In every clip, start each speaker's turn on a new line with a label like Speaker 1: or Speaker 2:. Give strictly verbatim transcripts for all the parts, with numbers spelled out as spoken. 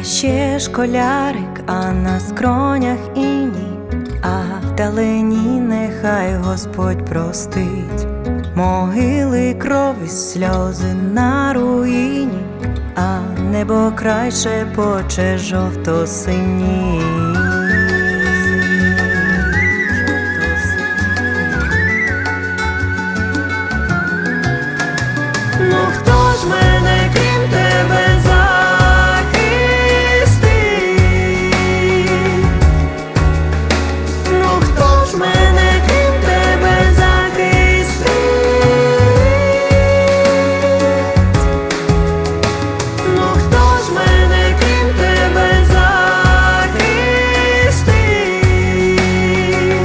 Speaker 1: ще школярик, а на скронях іній, а вдалині нехай Господь простить могили, крові, сльози на руїні, а небо край шепоче жовто-синій. Ну хто ж мене, крім тебе, захистить? Ну хто ж мене, крім тебе, захистить? Ну хто ж мене, крім тебе, захистить?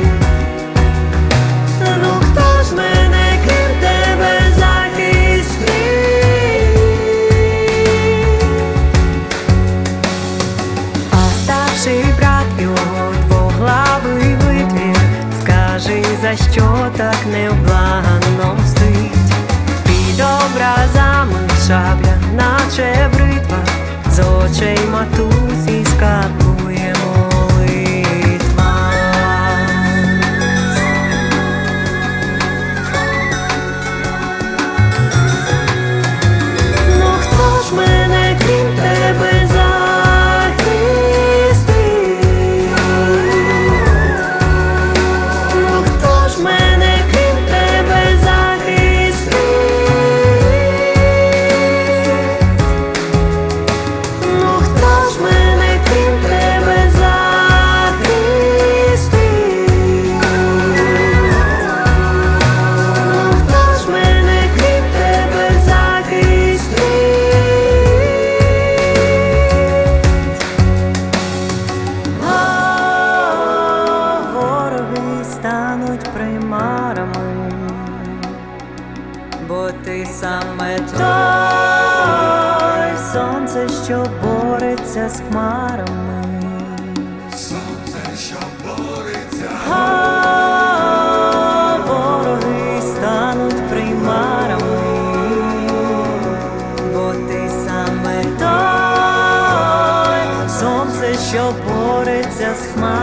Speaker 1: Ну хто ж мене, крім тебе, захистить? Старший брат його двоглавий витвір, скажи, за що так невблаганно мстить? Під образами шабля, наче бритва, з очей матусі скапує молитва. Ну хто ж мене, крім тебе, примарами, бо ти саме той сонце, що бореться з хмарами.
Speaker 2: Сонце, що бореться.
Speaker 1: А вороги стануть примарами, бо ти саме той сонце, що бореться з хмарами.